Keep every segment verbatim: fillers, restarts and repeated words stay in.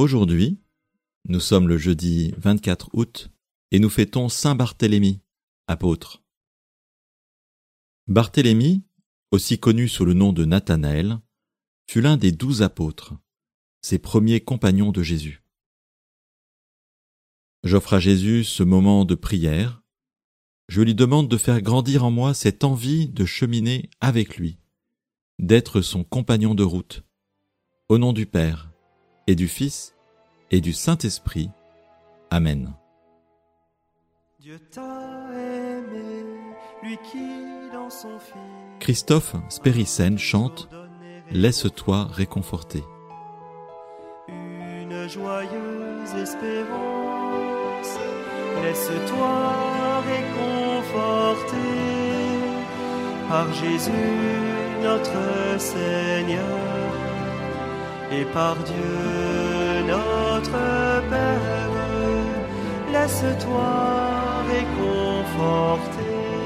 Aujourd'hui, nous sommes le jeudi vingt-quatre août et nous fêtons Saint Barthélemy, apôtre. Barthélemy, aussi connu sous le nom de Nathanaël, fut l'un des douze apôtres, ses premiers compagnons de Jésus. J'offre à Jésus ce moment de prière. Je lui demande de faire grandir en moi cette envie de cheminer avec lui, d'être son compagnon de route, au nom du Père et du Fils et du Saint-Esprit. Amen. Dieu t'a aimé, lui qui dans son Fils Christophe Spéricène chante « Laisse-toi réconforter ». Une joyeuse espérance, laisse-toi réconforter par Jésus notre Seigneur et par Dieu notre Père. Laisse-toi réconforter,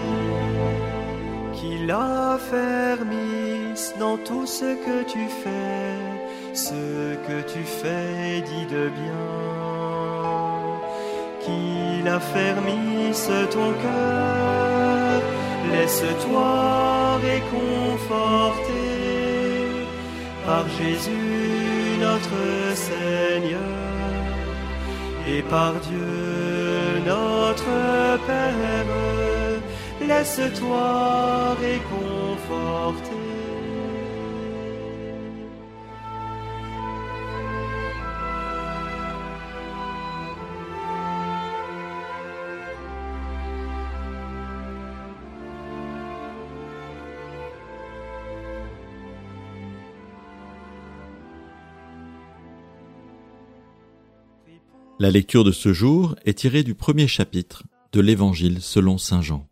qu'il affermisse dans tout ce que tu fais, ce que tu fais dit de bien, qu'il affermisse ton cœur, laisse-toi réconforter par Jésus notre Seigneur et par Dieu notre Père. Laisse-toi réconforter. La lecture de ce jour est tirée du premier chapitre de l'Évangile selon saint Jean.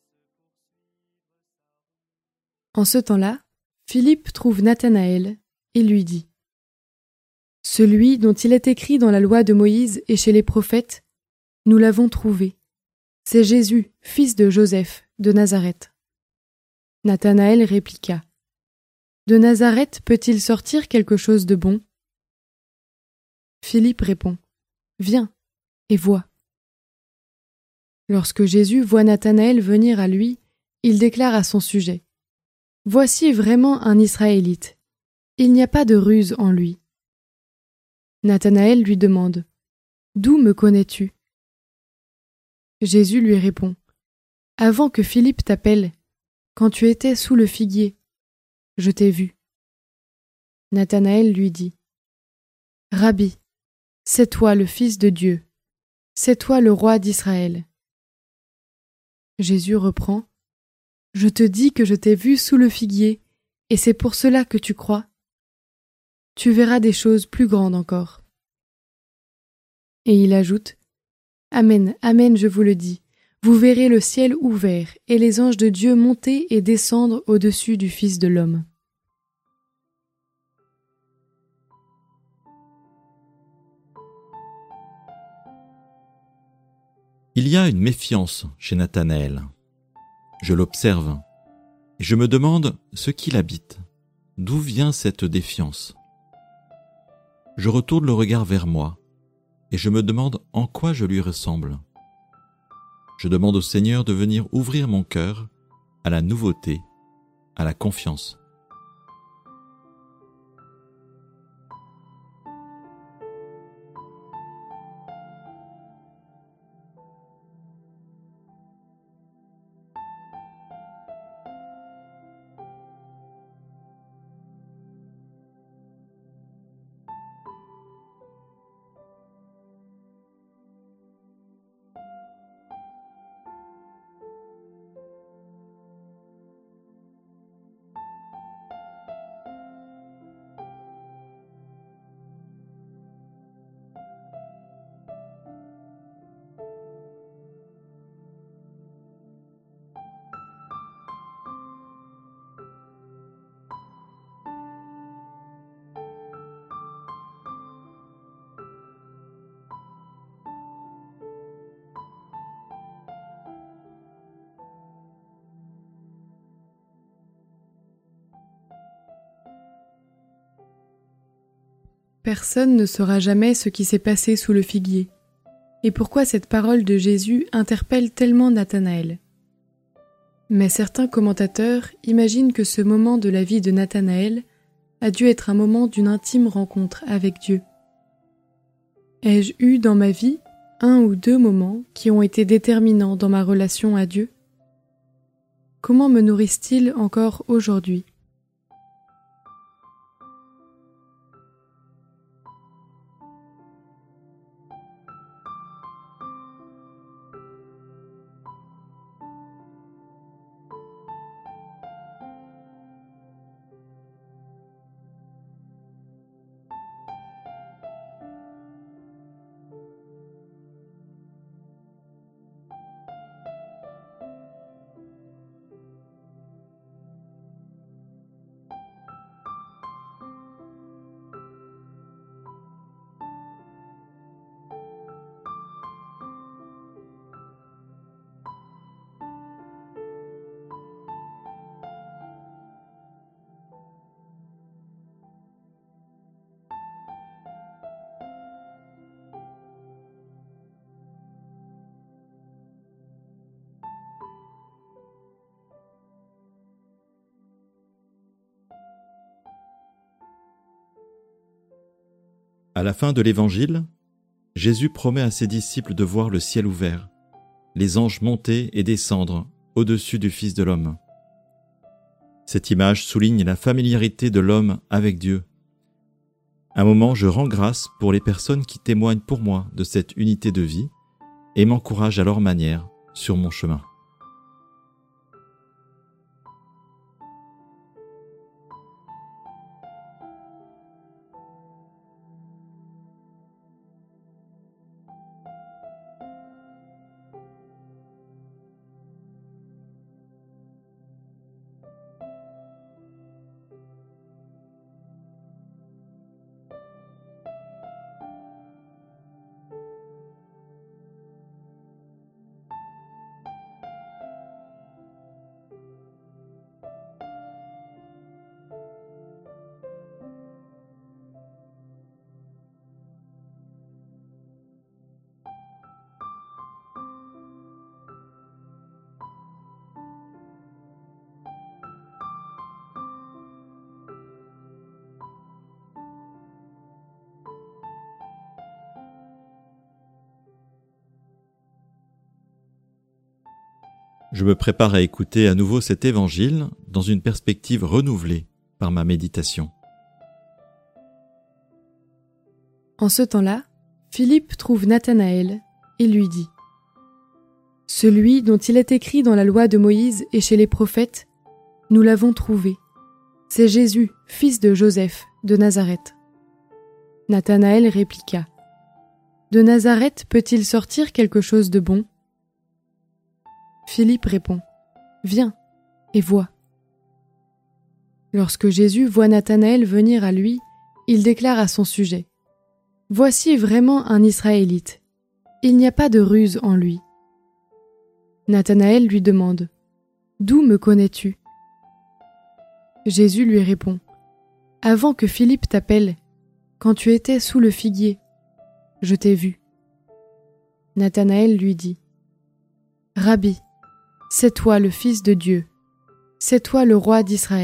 En ce temps-là, Philippe trouve Nathanaël et lui dit : « Celui dont il est écrit dans la loi de Moïse et chez les prophètes, nous l'avons trouvé. C'est Jésus, fils de Joseph, de Nazareth. » Nathanaël répliqua : « De Nazareth peut-il sortir quelque chose de bon ? » Philippe répond : « Viens et vois. » Lorsque Jésus voit Nathanaël venir à lui, il déclare à son sujet : « Voici vraiment un Israélite. Il n'y a pas de ruse en lui. » Nathanaël lui demande : « D'où me connais-tu ? » Jésus lui répond : « Avant que Philippe t'appelle, quand tu étais sous le figuier, je t'ai vu. » Nathanaël lui dit : « Rabbi, c'est toi le Fils de Dieu, c'est toi le roi d'Israël. » Jésus reprend : « Je te dis que je t'ai vu sous le figuier, et c'est pour cela que tu crois. Tu verras des choses plus grandes encore. » Et il ajoute : « Amen, amen, je vous le dis, vous verrez le ciel ouvert et les anges de Dieu monter et descendre au-dessus du Fils de l'homme. » Il y a une méfiance chez Nathanaël. Je l'observe et je me demande ce qui l'habite. D'où vient cette défiance ? Je retourne le regard vers moi et je me demande en quoi je lui ressemble. Je demande au Seigneur de venir ouvrir mon cœur à la nouveauté, à la confiance. Personne ne saura jamais ce qui s'est passé sous le figuier, et pourquoi cette parole de Jésus interpelle tellement Nathanaël. Mais certains commentateurs imaginent que ce moment de la vie de Nathanaël a dû être un moment d'une intime rencontre avec Dieu. Ai-je eu dans ma vie un ou deux moments qui ont été déterminants dans ma relation à Dieu? Comment me nourrissent-ils encore aujourd'hui? À la fin de l'Évangile, Jésus promet à ses disciples de voir le ciel ouvert, les anges monter et descendre au-dessus du Fils de l'homme. Cette image souligne la familiarité de l'homme avec Dieu. Un moment, je rends grâce pour les personnes qui témoignent pour moi de cette unité de vie et m'encouragent à leur manière sur mon chemin. Je me prépare à écouter à nouveau cet évangile dans une perspective renouvelée par ma méditation. En ce temps-là, Philippe trouve Nathanaël et lui dit : « Celui dont il est écrit dans la loi de Moïse et chez les prophètes, nous l'avons trouvé. C'est Jésus, fils de Joseph, de Nazareth. » Nathanaël répliqua : « De Nazareth peut-il sortir quelque chose de bon ? » Philippe répond : « Viens et vois. » Lorsque Jésus voit Nathanaël venir à lui, il déclare à son sujet : « Voici vraiment un Israélite. Il n'y a pas de ruse en lui. » Nathanaël lui demande : « D'où me connais-tu ? » Jésus lui répond : « Avant que Philippe t'appelle, quand tu étais sous le figuier, je t'ai vu. » Nathanaël lui dit : « Rabbi, c'est toi le Fils de Dieu, c'est toi le roi d'Israël. »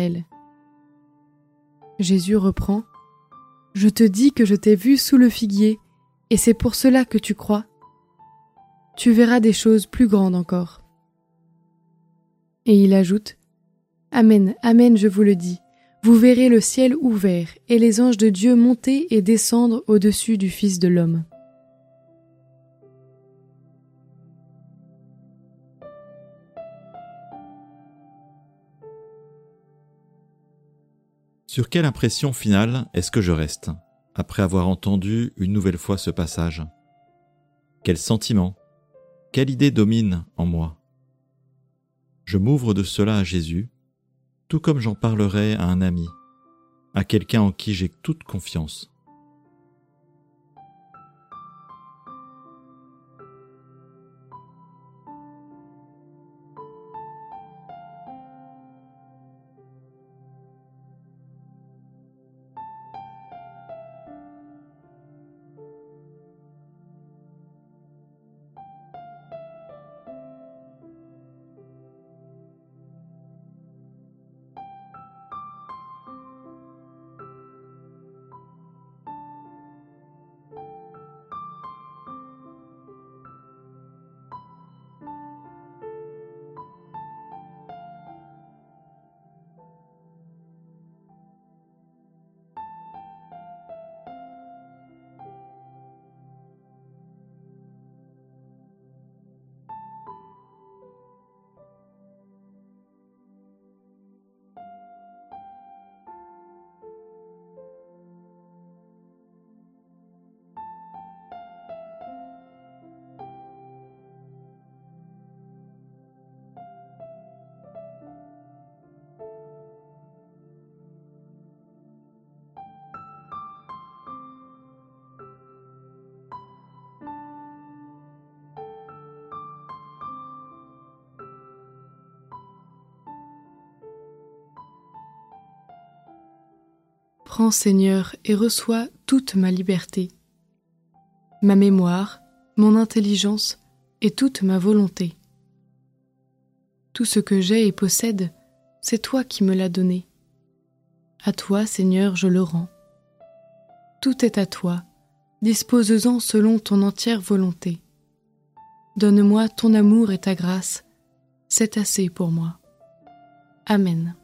Jésus reprend : « Je te dis que je t'ai vu sous le figuier, et c'est pour cela que tu crois. Tu verras des choses plus grandes encore. » Et il ajoute : « Amen, amen, je vous le dis, vous verrez le ciel ouvert et les anges de Dieu monter et descendre au-dessus du Fils de l'homme. » Sur quelle impression finale est-ce que je reste, après avoir entendu une nouvelle fois ce passage ? Quel sentiment, quelle idée domine en moi ? Je m'ouvre de cela à Jésus, tout comme j'en parlerai à un ami, à quelqu'un en qui j'ai toute confiance. Prends, Seigneur, et reçois toute ma liberté, ma mémoire, mon intelligence et toute ma volonté. Tout ce que j'ai et possède, c'est toi qui me l'as donné. À toi, Seigneur, je le rends. Tout est à toi, dispose-en selon ton entière volonté. Donne-moi ton amour et ta grâce, c'est assez pour moi. Amen.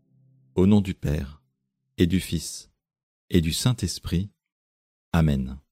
Au nom du Père, et du Fils, et du Saint-Esprit. Amen.